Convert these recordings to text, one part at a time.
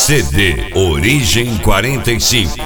CD Origem 45.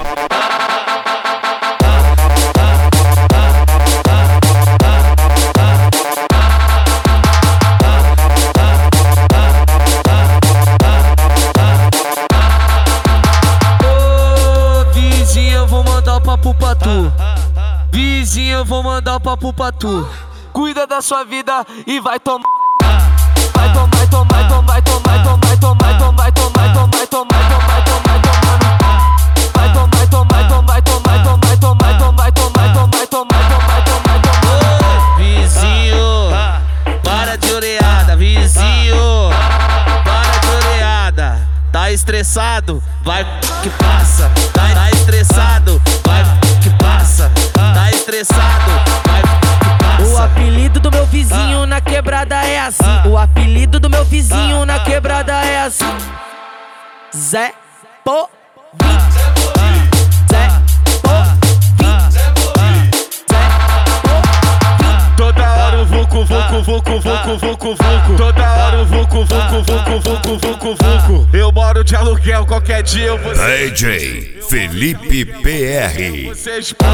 Papo pra tu, vizinha, eu vou mandar o papo pra tu. Cuida da sua vida e vai tomar. Vai tomar, tomar, tomar, tomar, tomar, tomar, tomar, tomar, tomar, tomar, tomar, tomar, tomar. Vai tomar, tomar, tomar, tomar, tomar, tomar, tomar, tomar, tomar, tomar, tomar, tomar. Vizinho, para de oreada, vizinho, para de oreada. Tá estressado, vai que passa. Tá estressado, vai que passa. Tá estressado, vai que passa. O apelido do meu vizinho na quebrada é assim. O apelido do meu vizinho na quebrada é assim. Zé Povinho. Zé Povinho. Zé Povinho. Toda hora o vucu, vucu, vucu, vucu, vucu, vucu. Toda hora o vucu, vucu, vucu, vucu, vucu, vucu. Eu moro de aluguel, qualquer dia eu vou ser DJ Felipe PR. Você é expulso.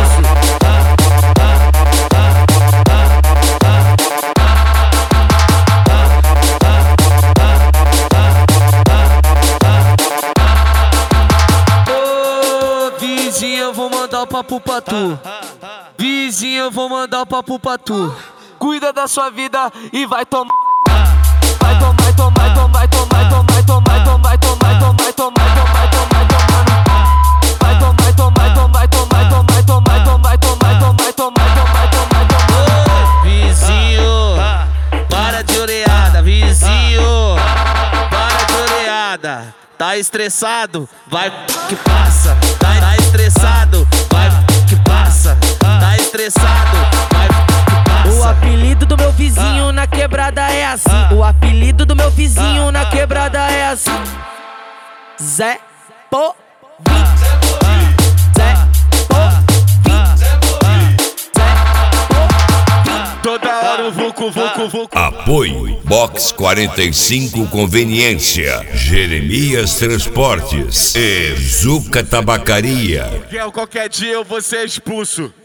Ô, vizinha, eu vou mandar o papo pra tu. Vizinha, eu vou mandar o papo pra tu. Cuida da sua vida e vai tomar. Vai tomar, tomar, tomar, tomar, tomar, tomar, tomar, tomar, tomar, tomar, tomar, tomar, tomar. Vai tomar, tomar, tomar, tomar, tomar, tomar, tomar, tomar, tomar, tomar, tomar, tomar. Vizinho, para de oreada, vizinho, para de oreada. Tá estressado, vai que passa. Tá estressado, vai que passa. Tá estressado, vai que passa. O apelido do meu vizinho na quebrada é assim. O apelido do meu vizinho na quebrada é assim. Zé Povinho. Zé Povinho. Zé Povinho. Toda hora o vucu, vucu, vucu. Apoio Box 45 Conveniência, Jeremias Transportes e Zuca Tabacaria. Qualquer dia eu vou ser expulso.